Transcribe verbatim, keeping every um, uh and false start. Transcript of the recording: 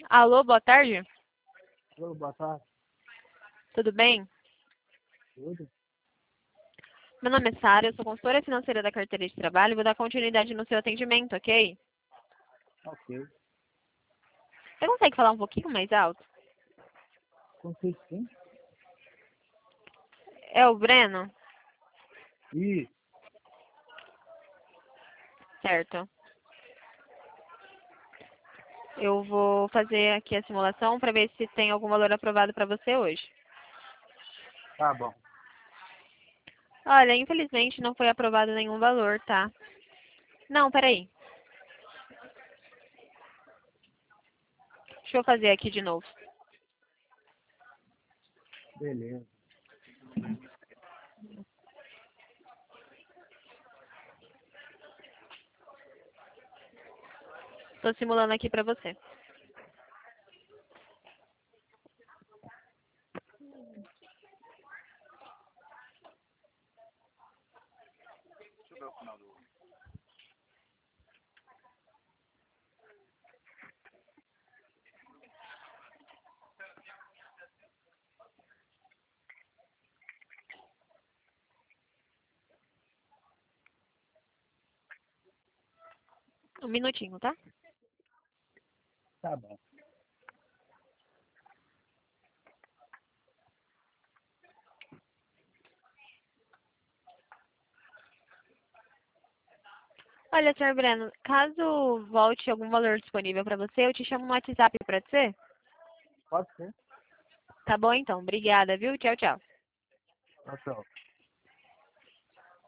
Alô, boa tarde. Oi, boa tarde. Tudo bem? Tudo? Meu nome é Sara, eu sou consultora financeira da carteira de trabalho e vou dar continuidade no seu atendimento, ok? Ok. Você consegue falar um pouquinho mais alto? Consigo sim? É o Breno? Isso. Certo. Eu vou fazer aqui a simulação para ver se tem algum valor aprovado para você hoje. Tá bom. Olha, infelizmente não foi aprovado nenhum valor, tá? Não, peraí. Deixa eu fazer aqui de novo. Beleza. Estou simulando aqui para você. Um minutinho, tá? Tá bom. Olha, senhor Breno, caso volte algum valor disponível para você, eu te chamo no WhatsApp para ser? Pode ser? Tá bom então, obrigada, viu? Tchau, tchau. Tchau, tchau.